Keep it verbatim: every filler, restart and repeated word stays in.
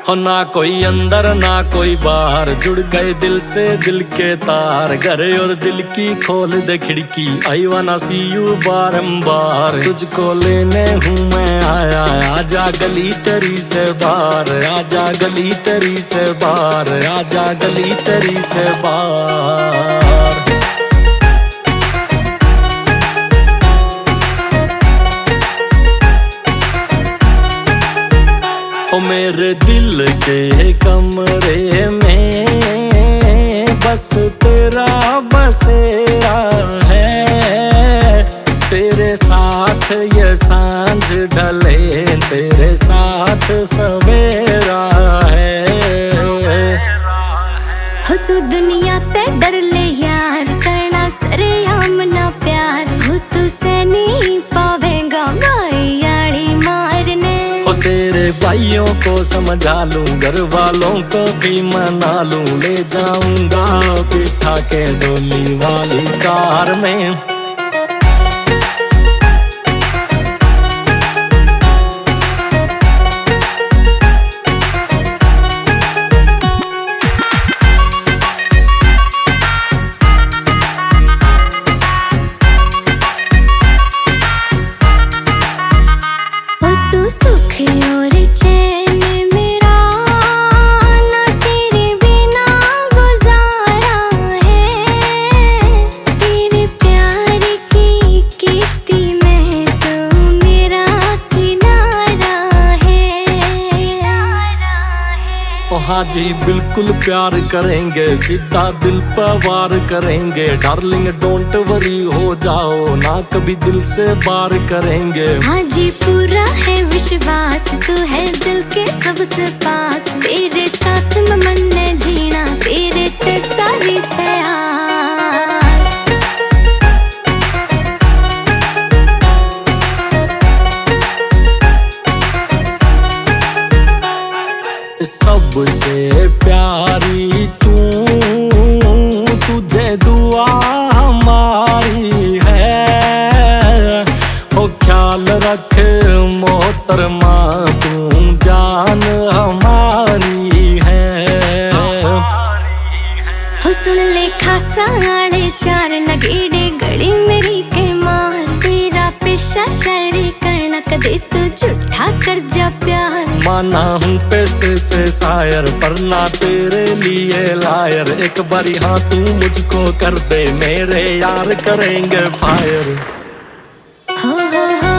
हो ना कोई अंदर ना कोई बाहर, जुड़ गए दिल से दिल के तार। घर और दिल की खोल दे खिड़की, आई वाना सी यू बारंबार। तुझको लेने हूँ मैं आया, आजा गली तेरी से बाहर, आजा गली तेरी से बाहर, आजा गली तेरी से बाहर। ओ मेरे दिल के कमरे में बस तेरा बसेरा है। तेरे साथ ये सांझ ढले, तेरे साथ सवेरा है। हो तू दुनिया ते डर ले यार, करना सरेआम ना प्यार। हो तू से नहीं पावेगा भाई यारी मारने। ओ तेरे भाइयों को समझा लूं, घर वालों को भी मना लूं। ले जाऊंगा बिठा के डोली वाली कार में। हाँ जी बिल्कुल प्यार करेंगे, सीधा दिल पर वार करेंगे। डार्लिंग डोंट वरी हो जाओ ना, कभी दिल से बार करेंगे। हाँ जी पूरा है विश्वास, तू है दिल के सबसे पास। तेरे साथ में मन ने जीना, तेरे ते सारी से आस। सबसे प्यारी तू, तुझे दुआ हमारी है। ओ ख्याल रख मोहतरमा, तू जान हमारी है। हो सुन ले खासा आले चार, नगेड़े गली मेरी के मार। तेरा पेशा शायरी करना, कदे तू झूठा कर जा प्यार। माना हूँ पैसे से शायर, पर ना तेरे लिए लायर। एक बारी हाँ तू मुझको कर दे, मेरे यार करेंगे फायर। हो हो हो